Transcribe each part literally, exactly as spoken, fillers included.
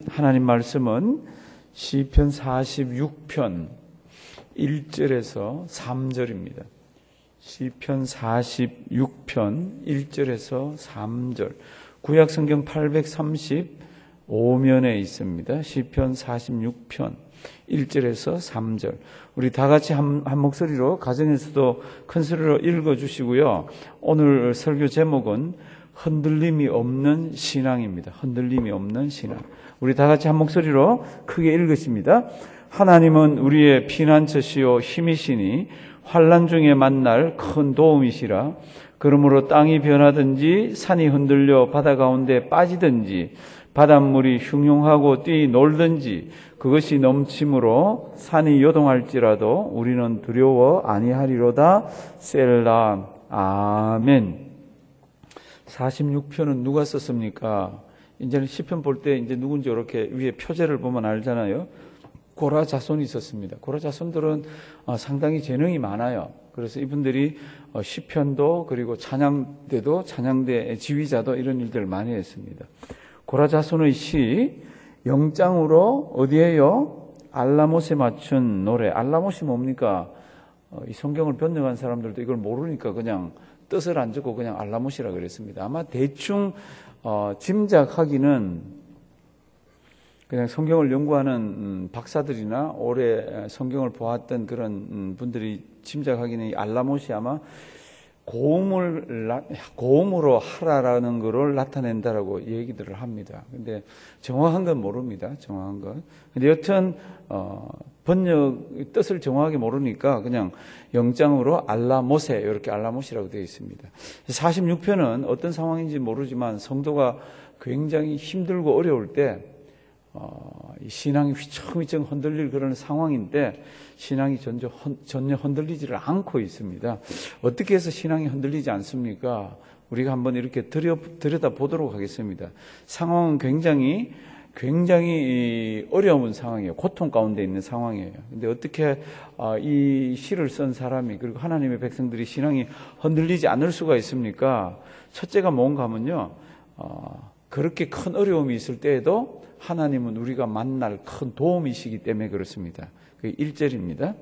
하나님 말씀은 시편 사십육 편 일 절에서 삼 절입니다. 시편 사십육 편 일 절에서 삼 절. 구약 성경 팔백삼십오 면에 있습니다. 시편 사십육 편 일 절에서 삼 절. 우리 다 같이 한, 한 목소리로 가정에서도 큰 소리로 읽어 주시고요. 오늘 설교 제목은 흔들림이 없는 신앙입니다. 흔들림이 없는 신앙. 우리 다 같이 한 목소리로 크게 읽으십니다. 하나님은 우리의 피난처시요 힘이시니 환난 중에 만날 큰 도움이시라. 그러므로 땅이 변하든지 산이 흔들려 바다 가운데 빠지든지 바닷물이 흉흉하고 뛰놀든지 그것이 넘침으로 산이 요동할지라도 우리는 두려워 아니하리로다. 셀라. 아멘. 사십육 편은 누가 썼습니까? 이제는 시편 볼 때 이제 누군지 이렇게 위에 표제를 보면 알잖아요. 고라 자손이 있었습니다. 고라 자손들은 상당히 재능이 많아요. 그래서 이분들이 시편도 그리고 찬양대도 찬양대 지휘자도 이런 일들을 많이 했습니다. 고라 자손의 시 영장으로 어디에요? 알라못에 맞춘 노래. 알라못이 뭡니까? 이 성경을 번역한 사람들도 이걸 모르니까 그냥 뜻을 안 적고 그냥 알라못이라 그랬습니다. 아마 대충 어, 짐작하기는 그냥 성경을 연구하는 음, 박사들이나 오래 성경을 보았던 그런 음, 분들이 짐작하기는 이 알라못이 아마 고음을 고음으로 하라라는 것을 나타낸다라고 얘기들을 합니다. 근데 정확한 건 모릅니다. 정확한 건. 근데 여튼 어, 번역 뜻을 정확하게 모르니까 그냥 영장으로 알라못에 이렇게 알라못이라고 되어 있습니다. 사십육 편은 어떤 상황인지 모르지만 성도가 굉장히 힘들고 어려울 때 어, 이 신앙이 휘청휘청 흔들릴 그런 상황인데 신앙이 전혀, 전혀 흔들리지를 않고 있습니다. 어떻게 해서 신앙이 흔들리지 않습니까? 우리가 한번 이렇게 들여, 들여다 보도록 하겠습니다. 상황은 굉장히 굉장히 어려운 상황이에요. 고통 가운데 있는 상황이에요. 근데 어떻게 이 시를 쓴 사람이 그리고 하나님의 백성들이 신앙이 흔들리지 않을 수가 있습니까? 첫째가 뭔가 하면요. 어, 그렇게 큰 어려움이 있을 때에도 하나님은 우리가 만날 큰 도움이시기 때문에 그렇습니다. 그게 일 절입니다.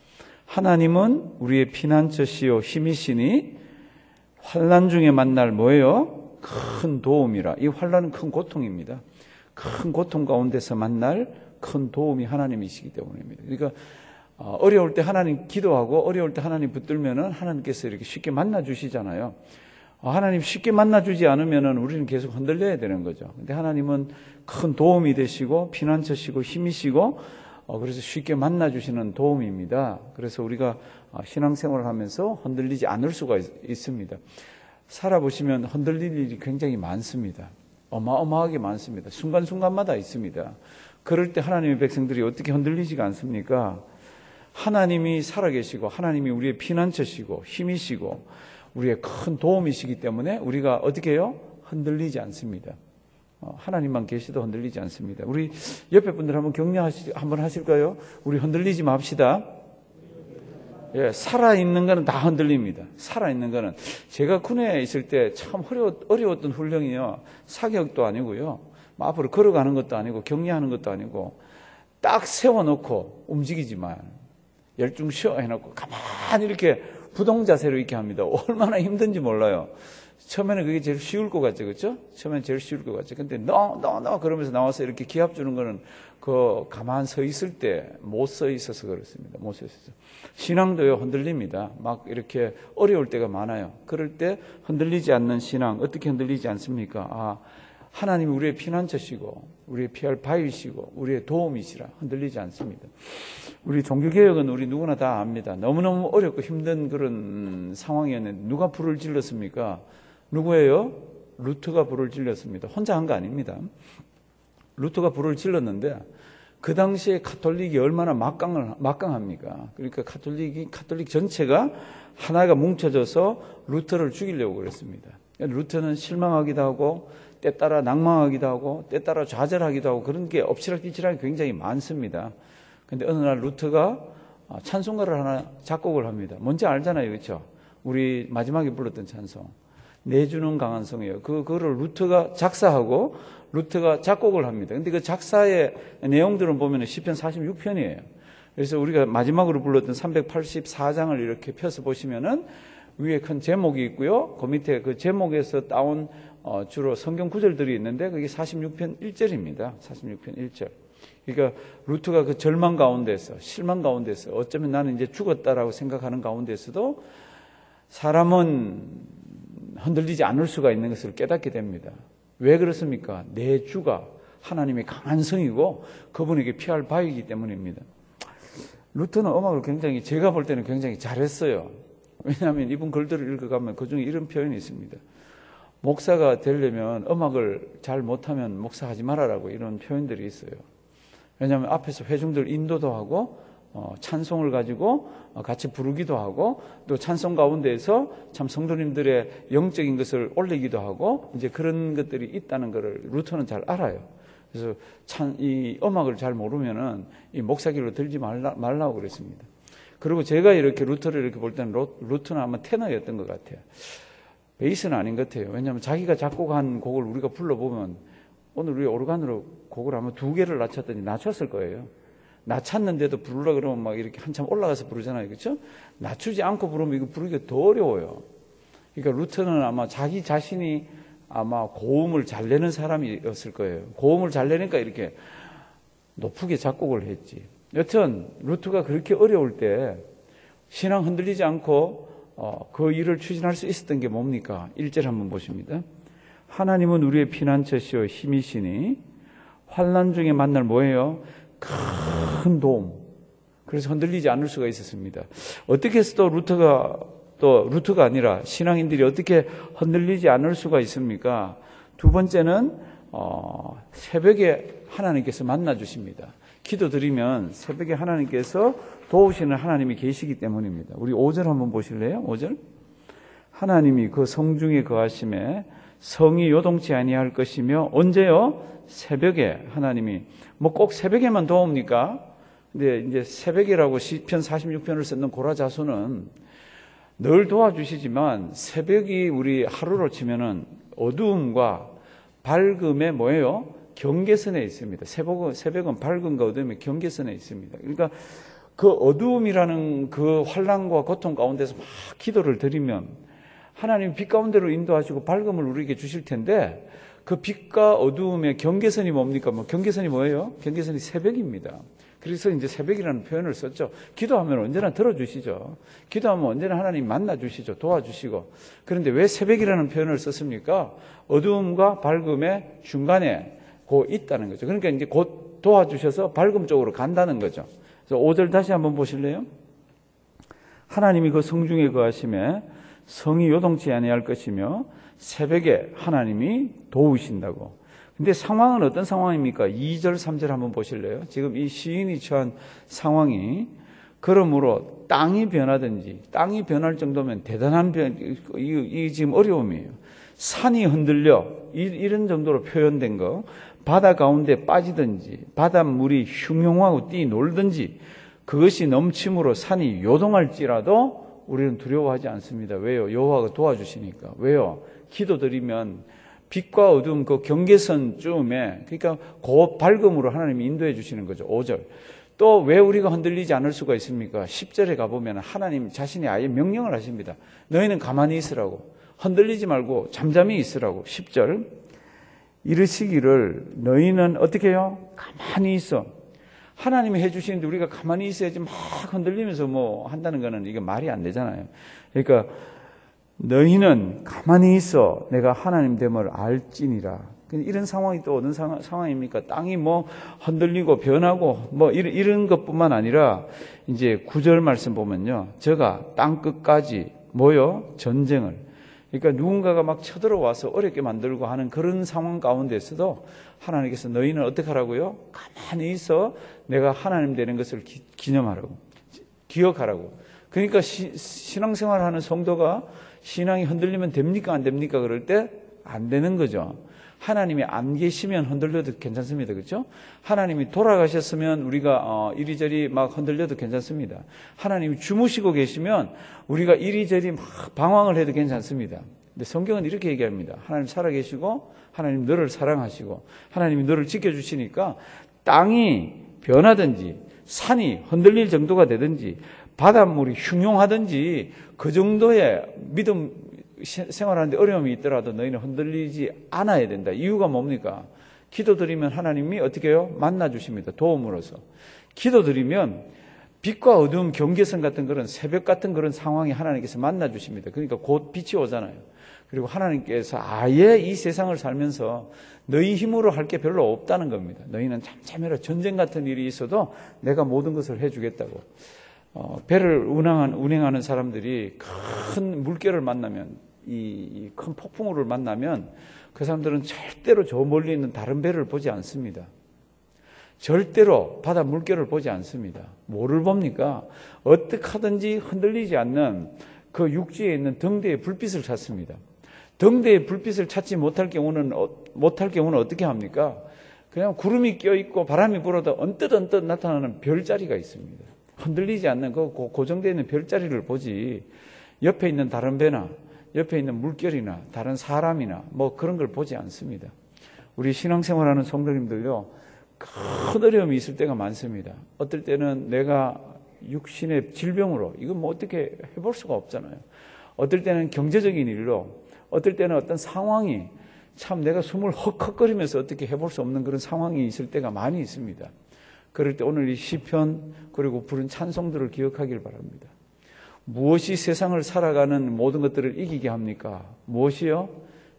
하나님은 우리의 피난처시요 힘이시니 환난 중에 만날 뭐예요? 큰 도움이라. 이 환난은 큰 고통입니다. 큰 고통 가운데서 만날 큰 도움이 하나님이시기 때문입니다. 그러니까 어려울 때 하나님 기도하고 어려울 때 하나님 붙들면은 하나님께서 이렇게 쉽게 만나 주시잖아요. 하나님 쉽게 만나주지 않으면은 우리는 계속 흔들려야 되는 거죠. 근데 하나님은 큰 도움이 되시고 피난처시고 힘이시고 어, 그래서 쉽게 만나주시는 도움입니다. 그래서 우리가 신앙생활을 하면서 흔들리지 않을 수가 있, 있습니다. 살아보시면 흔들릴 일이 굉장히 많습니다. 어마어마하게 많습니다. 순간순간마다 있습니다. 그럴 때 하나님의 백성들이 어떻게 흔들리지가 않습니까? 하나님이 살아계시고 하나님이 우리의 피난처시고 힘이시고 우리의 큰 도움이시기 때문에 우리가 어떻게 해요? 흔들리지 않습니다. 하나님만 계시도 흔들리지 않습니다. 우리 옆에 분들 한번 격려 한번 하실까요? 우리 흔들리지 맙시다. 예, 살아있는 거는 다 흔들립니다. 살아있는 거는. 제가 군에 있을 때 참 어려웠던 훈련이요. 사격도 아니고요. 앞으로 걸어가는 것도 아니고 격려하는 것도 아니고 딱 세워놓고 움직이지만 열중 쉬어 해놓고 가만히 이렇게 부동자세로 이렇게 합니다. 얼마나 힘든지 몰라요. 처음에는 그게 제일 쉬울 것 같죠, 그렇죠? 처음에는 제일 쉬울 것 같죠. 근데 너, 너, 너 그러면서 나와서 이렇게 기합 주는 거는 그 가만 서 있을 때 못 서 있어서 그렇습니다. 못 서 있어서. 신앙도요 흔들립니다. 막 이렇게 어려울 때가 많아요. 그럴 때 흔들리지 않는 신앙 어떻게 흔들리지 않습니까? 아, 하나님이 우리의 피난처시고 우리의 피할 바위시고 우리의 도움이시라 흔들리지 않습니다. 우리 종교개혁은 우리 누구나 다 압니다. 너무너무 어렵고 힘든 그런 상황이었는데 누가 불을 질렀습니까? 누구예요? 루터가 불을 질렀습니다. 혼자 한 거 아닙니다. 루터가 불을 질렀는데 그 당시에 가톨릭이 얼마나 막강을, 막강합니까? 그러니까 가톨릭이, 가톨릭 전체가 하나가 뭉쳐져서 루터를 죽이려고 그랬습니다. 루터는 실망하기도 하고 때 따라 낭망하기도 하고 때 따라 좌절하기도 하고 그런 게 엎치락뒤치락이 굉장히 많습니다. 근데 어느 날 루터가 찬송가를 하나 작곡을 합니다. 뭔지 알잖아요, 그렇죠? 우리 마지막에 불렀던 찬송. 내주는 강한 성이에요. 그, 그거를 루터가 작사하고 루터가 작곡을 합니다. 근데 그 작사의 내용들은 보면 시편 사십육 편이에요. 그래서 우리가 마지막으로 불렀던 삼백팔십사 장을 이렇게 펴서 보시면은 위에 큰 제목이 있고요. 그 밑에 그 제목에서 따온 어, 주로 성경 구절들이 있는데 그게 사십육 편 일 절입니다. 사십육 편 일 절. 그러니까 루트가 그 절망 가운데서 실망 가운데서 어쩌면 나는 이제 죽었다라고 생각하는 가운데서도 사람은 흔들리지 않을 수가 있는 것을 깨닫게 됩니다. 왜 그렇습니까? 내 주가 하나님의 강한 성이고 그분에게 피할 바위이기 때문입니다. 루터는 음악을 굉장히 제가 볼 때는 굉장히 잘했어요. 왜냐하면 이분 글들을 읽어가면 그중에 이런 표현이 있습니다. 목사가 되려면 음악을 잘 못하면 목사하지 말아라고 이런 표현들이 있어요. 왜냐하면 앞에서 회중들 인도도 하고 어, 찬송을 가지고 어, 같이 부르기도 하고 또 찬송 가운데에서 참 성도님들의 영적인 것을 올리기도 하고 이제 그런 것들이 있다는 것을 루터는 잘 알아요. 그래서 참 이 음악을 잘 모르면은 이 목사길로 들지 말라, 말라고 그랬습니다. 그리고 제가 이렇게 루터를 이렇게 볼 때는 루터는 아마 테너였던 것 같아요. 베이스는 아닌 것 같아요. 왜냐하면 자기가 작곡한 곡을 우리가 불러보면 오늘 우리 오르간으로 곡을 아마 두 개를 낮췄더니 낮췄을 거예요. 낮췄는데도 부르려 그러면 막 이렇게 한참 올라가서 부르잖아요. 그렇죠? 낮추지 않고 부르면 이거 부르기가 더 어려워요. 그러니까 루터는 아마 자기 자신이 아마 고음을 잘 내는 사람이었을 거예요. 고음을 잘 내니까 이렇게 높게 작곡을 했지. 여튼 루터가 그렇게 어려울 때 신앙 흔들리지 않고 어, 그 일을 추진할 수 있었던 게 뭡니까? 일 절 한번 보십니다. 하나님은 우리의 피난처시오 힘이시니 환난 중에 만날 뭐예요? 큰 도움. 그래서 흔들리지 않을 수가 있었습니다. 어떻게 해서 또 루터가 또 루터가 아니라 신앙인들이 어떻게 흔들리지 않을 수가 있습니까? 두 번째는 어, 새벽에 하나님께서 만나 주십니다. 기도드리면 새벽에 하나님께서 도우시는 하나님이 계시기 때문입니다. 우리 오 절 한번 보실래요? 오 절. 하나님이 그 성중에 거하심에 성이 요동치 아니할 것이며 언제요? 새벽에 하나님이 뭐 꼭 새벽에만 도웁니까? 근데 이제 새벽이라고 시편 사십육 편을 쓰는 고라자손은 늘 도와주시지만 새벽이 우리 하루로 치면은 어두움과 밝음의 뭐예요? 경계선에 있습니다. 새벽은, 새벽은 밝음과 어두움의 경계선에 있습니다. 그러니까 그 어두움이라는 그 환난과 고통 가운데서 막 기도를 드리면 하나님 빛 가운데로 인도하시고 밝음을 우리에게 주실 텐데 그 빛과 어두움의 경계선이 뭡니까? 뭐 경계선이 뭐예요? 경계선이 새벽입니다. 그래서 이제 새벽이라는 표현을 썼죠. 기도하면 언제나 들어주시죠. 기도하면 언제나 하나님 만나주시죠. 도와주시고. 그런데 왜 새벽이라는 표현을 썼습니까? 어두움과 밝음의 중간에 곧 있다는 거죠. 그러니까 이제 곧 도와주셔서 밝음 쪽으로 간다는 거죠. 그래서 오 절 다시 한번 보실래요? 하나님이 그 성중에 거하심에 성이 요동치 아니할 것이며 새벽에 하나님이 도우신다고. 근데 상황은 어떤 상황입니까? 이 절, 삼 절 한번 보실래요? 지금 이 시인이 처한 상황이 그러므로 땅이 변하든지 땅이 변할 정도면 대단한 변, 이, 이 지금 어려움이에요. 산이 흔들려 이, 이런 정도로 표현된 거, 바다 가운데 빠지든지 바닷물이 흉흉하고 뛰놀든지 그것이 넘침으로 산이 요동할지라도 우리는 두려워하지 않습니다. 왜요? 여호와가 도와주시니까. 왜요? 기도드리면 빛과 어두움 그 경계선쯤에 그러니까 그 밝음으로 하나님이 인도해 주시는 거죠. 오 절. 또 왜 우리가 흔들리지 않을 수가 있습니까? 십 절에 가보면 하나님 자신이 아예 명령을 하십니다. 너희는 가만히 있으라고. 흔들리지 말고 잠잠히 있으라고. 십 절. 이르시기를 너희는 어떻게 해요? 가만히 있어. 하나님이 해주시는데 우리가 가만히 있어야지 막 흔들리면서 뭐 한다는 거는 이게 말이 안 되잖아요. 그러니까 너희는 가만히 있어. 내가 하나님 됨을 알지니라. 이런 상황이 또 어떤 상황, 상황입니까? 땅이 뭐 흔들리고 변하고 뭐 이런, 이런 것뿐만 아니라 이제 구 절 말씀 보면요. 저가 땅 끝까지 뭐요? 전쟁을. 그러니까 누군가가 막 쳐들어와서 어렵게 만들고 하는 그런 상황 가운데서도 하나님께서 너희는 어떻게 하라고요? 가만히 있어. 내가 하나님 되는 것을 기, 기념하라고. 기억하라고. 그러니까 시, 신앙생활 하는 성도가 신앙이 흔들리면 됩니까? 안 됩니까? 그럴 때 안 되는 거죠. 하나님이 안 계시면 흔들려도 괜찮습니다. 그렇죠? 하나님이 돌아가셨으면 우리가 어, 이리저리 막 흔들려도 괜찮습니다. 하나님이 주무시고 계시면 우리가 이리저리 막 방황을 해도 괜찮습니다. 근데 성경은 이렇게 얘기합니다. 하나님 살아계시고 하나님 너를 사랑하시고 하나님이 너를 지켜주시니까 땅이 변하든지 산이 흔들릴 정도가 되든지 바닷물이 흉흉하든지 그 정도의 믿음 생활하는데 어려움이 있더라도 너희는 흔들리지 않아야 된다. 이유가 뭡니까? 기도드리면 하나님이 어떻게 해요? 만나주십니다. 도움으로서. 기도드리면 빛과 어두움 경계선 같은 그런 새벽 같은 그런 상황이 하나님께서 만나주십니다. 그러니까 곧 빛이 오잖아요. 그리고 하나님께서 아예 이 세상을 살면서 너희 힘으로 할 게 별로 없다는 겁니다. 너희는 잠잠해라. 전쟁 같은 일이 있어도 내가 모든 것을 해주겠다고. 어, 배를 운항한, 운행하는 사람들이 큰 물결을 만나면, 이 큰 폭풍우를 만나면 그 사람들은 절대로 저 멀리 있는 다른 배를 보지 않습니다. 절대로 바다 물결을 보지 않습니다. 뭐를 봅니까? 어떻게 하든지 흔들리지 않는 그 육지에 있는 등대의 불빛을 찾습니다. 등대의 불빛을 찾지 못할 경우는, 못할 경우는 어떻게 합니까? 그냥 구름이 껴있고 바람이 불어도 언뜻 언뜻 나타나는 별자리가 있습니다. 흔들리지 않는 그 고정되어 있는 별자리를 보지 옆에 있는 다른 배나 옆에 있는 물결이나 다른 사람이나 뭐 그런 걸 보지 않습니다. 우리 신앙생활하는 성도님들요, 큰 어려움이 있을 때가 많습니다. 어떨 때는 내가 육신의 질병으로 이건 뭐 어떻게 해볼 수가 없잖아요. 어떨 때는 경제적인 일로, 어떨 때는 어떤 상황이 참 내가 숨을 헉헉거리면서 어떻게 해볼 수 없는 그런 상황이 있을 때가 많이 있습니다. 그럴 때 오늘 이 시편 그리고 부른 찬송들을 기억하길 바랍니다. 무엇이 세상을 살아가는 모든 것들을 이기게 합니까? 무엇이요?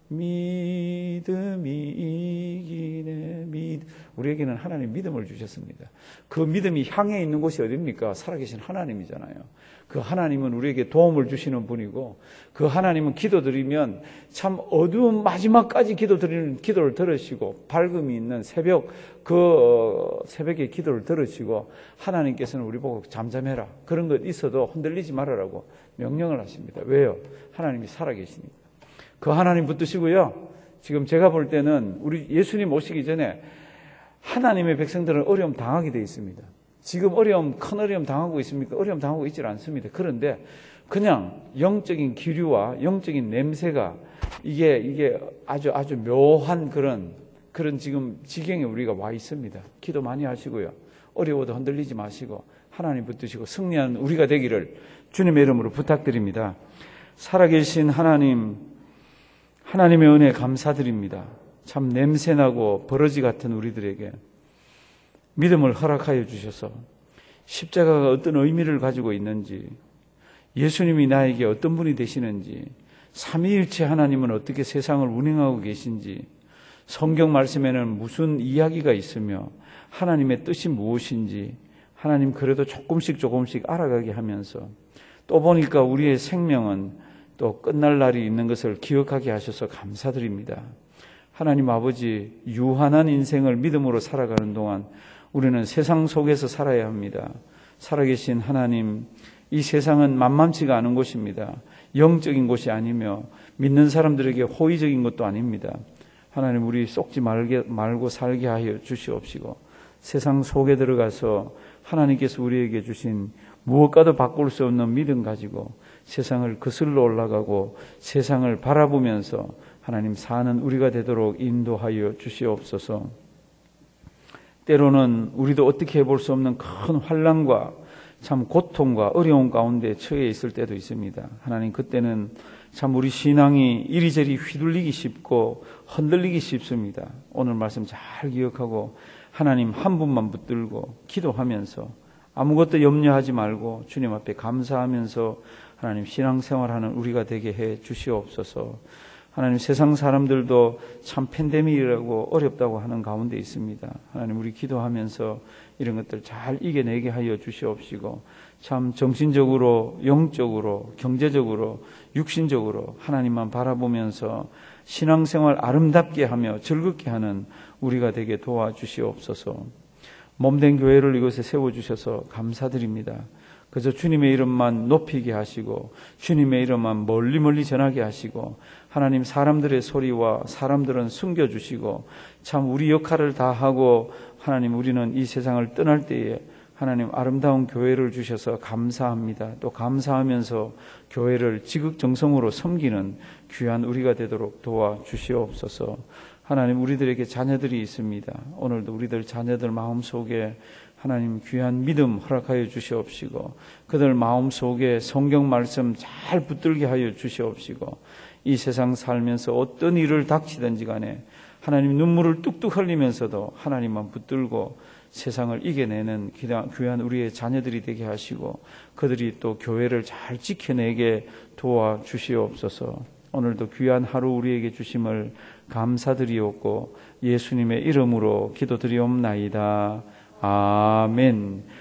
믿음이 이기네. 믿. 우리에게는 하나님 믿음을 주셨습니다. 그 믿음이 향해 있는 곳이 어디입니까? 살아계신 하나님이잖아요. 그 하나님은 우리에게 도움을 주시는 분이고, 그 하나님은 기도드리면 참 어두운 마지막까지 기도드리는 기도를 들으시고, 밝음이 있는 새벽, 그 새벽에 기도를 들으시고, 하나님께서는 우리 보고 잠잠해라, 그런 것 있어도 흔들리지 말아라고 명령을 하십니다. 왜요? 하나님이 살아계시니까. 그 하나님 붙드시고요, 지금 제가 볼 때는 우리 예수님 오시기 전에 하나님의 백성들은 어려움 당하게 되어 있습니다. 지금 어려움, 큰 어려움 당하고 있습니까? 어려움 당하고 있지 않습니다. 그런데 그냥 영적인 기류와 영적인 냄새가 이게, 이게 아주, 아주 묘한 그런, 그런 지금 지경에 우리가 와 있습니다. 기도 많이 하시고요. 어려워도 흔들리지 마시고 하나님 붙드시고 승리하는 우리가 되기를 주님의 이름으로 부탁드립니다. 살아계신 하나님, 하나님의 은혜 감사드립니다. 참 냄새나고 버러지 같은 우리들에게 믿음을 허락하여 주셔서 십자가가 어떤 의미를 가지고 있는지, 예수님이 나에게 어떤 분이 되시는지, 삼위일체 하나님은 어떻게 세상을 운행하고 계신지, 성경 말씀에는 무슨 이야기가 있으며 하나님의 뜻이 무엇인지 하나님 그래도 조금씩 조금씩 알아가게 하면서, 또 보니까 우리의 생명은 또 끝날 날이 있는 것을 기억하게 하셔서 감사드립니다. 하나님 아버지, 유한한 인생을 믿음으로 살아가는 동안 우리는 세상 속에서 살아야 합니다. 살아계신 하나님, 이 세상은 만만치가 않은 곳입니다. 영적인 곳이 아니며 믿는 사람들에게 호의적인 것도 아닙니다. 하나님, 우리 속지 말게, 말고 살게 하여 주시옵시고, 세상 속에 들어가서 하나님께서 우리에게 주신 무엇과도 바꿀 수 없는 믿음 가지고 세상을 거슬러 올라가고 세상을 바라보면서 하나님 사는 우리가 되도록 인도하여 주시옵소서. 때로는 우리도 어떻게 해볼 수 없는 큰 환난과 참 고통과 어려움 가운데 처해 있을 때도 있습니다. 하나님, 그때는 참 우리 신앙이 이리저리 휘둘리기 쉽고 흔들리기 쉽습니다. 오늘 말씀 잘 기억하고 하나님 한 분만 붙들고 기도하면서 아무것도 염려하지 말고 주님 앞에 감사하면서 하나님 신앙생활하는 우리가 되게 해 주시옵소서. 하나님, 세상 사람들도 참 팬데믹이라고 어렵다고 하는 가운데 있습니다. 하나님, 우리 기도하면서 이런 것들 잘 이겨내게 하여 주시옵시고, 참 정신적으로, 영적으로, 경제적으로, 육신적으로 하나님만 바라보면서 신앙생활 아름답게 하며 즐겁게 하는 우리가 되게 도와주시옵소서. 몸된 교회를 이곳에 세워주셔서 감사드립니다. 그래서 주님의 이름만 높이게 하시고 주님의 이름만 멀리 멀리 전하게 하시고, 하나님 사람들의 소리와 사람들은 숨겨주시고 참 우리 역할을 다 하고 하나님 우리는 이 세상을 떠날 때에 하나님 아름다운 교회를 주셔서 감사합니다. 또 감사하면서 교회를 지극정성으로 섬기는 귀한 우리가 되도록 도와주시옵소서. 하나님 우리들에게 자녀들이 있습니다. 오늘도 우리들 자녀들 마음속에 하나님 귀한 믿음 허락하여 주시옵시고 그들 마음속에 성경 말씀 잘 붙들게 하여 주시옵시고 이 세상 살면서 어떤 일을 닥치든지 간에 하나님 눈물을 뚝뚝 흘리면서도 하나님만 붙들고 세상을 이겨내는 귀한 우리의 자녀들이 되게 하시고 그들이 또 교회를 잘 지켜내게 도와주시옵소서. 오늘도 귀한 하루 우리에게 주심을 감사드리옵고 예수님의 이름으로 기도드리옵나이다. 아멘.